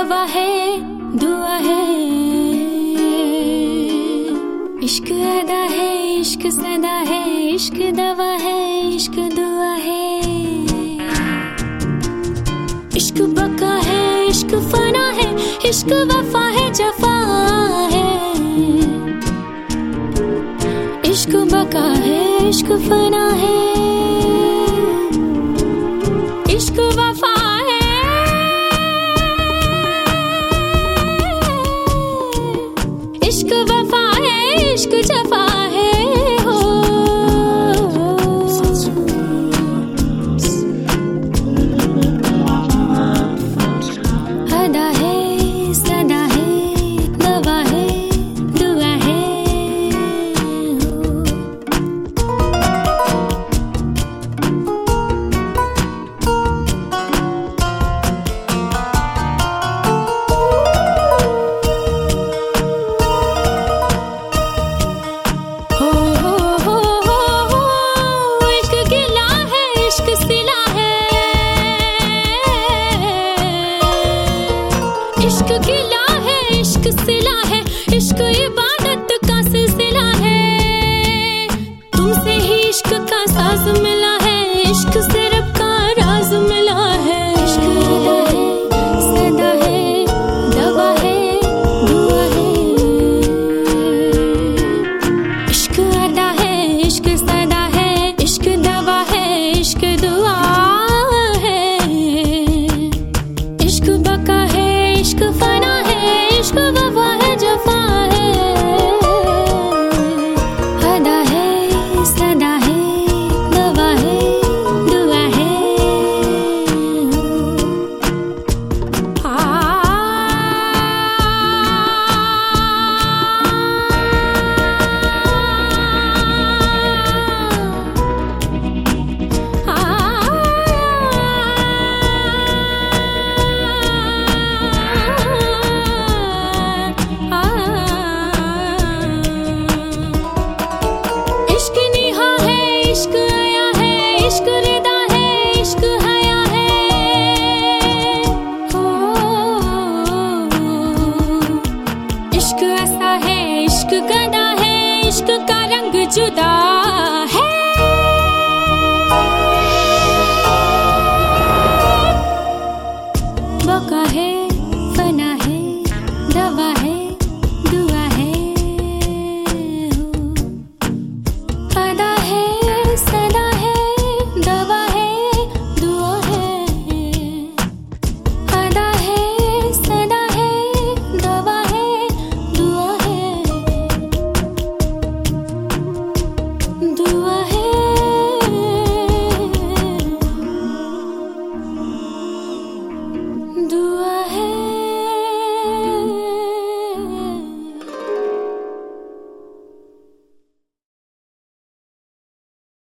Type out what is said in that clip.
दवा है, दुआ है। इश्क अदा है, इश्क सदा है, इश्क दवा है, इश्क दुआ है। इश्क बका है, इश्क फना है, इश्क वफा है, जफा है। इश्क बका है, इश्क फना है, इश्क वफा है। इश्क वफा है, इश्क जफा है। हो अदा है, सदा है, दवा है, दुआ है। इश्क गिला है, इश्क सिला है, इश्क इबादत का सिलसिला है। तुमसे ही इश्क का साज मिला है, इश्क से रब का राज मिला है। इश्क अदा है, सदा है, दवा है, दुआ है। इश्क अदा है, इश्क सदा है, इश्क दवा है, इश्क दुआ है। इश्क बका है, इश्क फना है, इश्क वफा है, जफा है। अदा है, सदा है, दवा है, दुआ है। इश्क निहा है, इश्क आया है, इश्क रिदा है, इश्क हया है। हो इश्क ऐसा है, इश्क गदा है, इश्क का रंग जुदा